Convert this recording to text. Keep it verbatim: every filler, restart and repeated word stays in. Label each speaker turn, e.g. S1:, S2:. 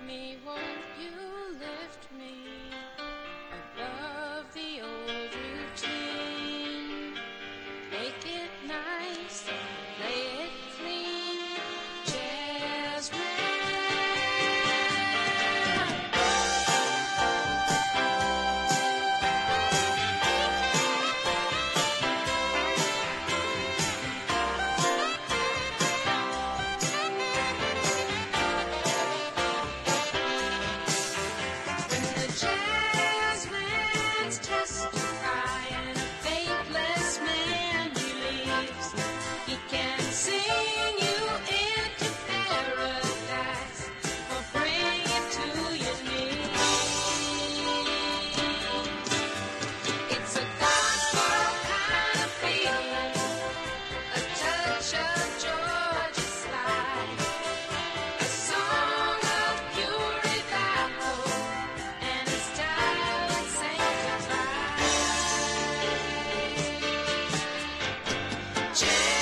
S1: me, won't you lift me above the old routine? Make it nice, play it clean, Jasmine. Jasmine.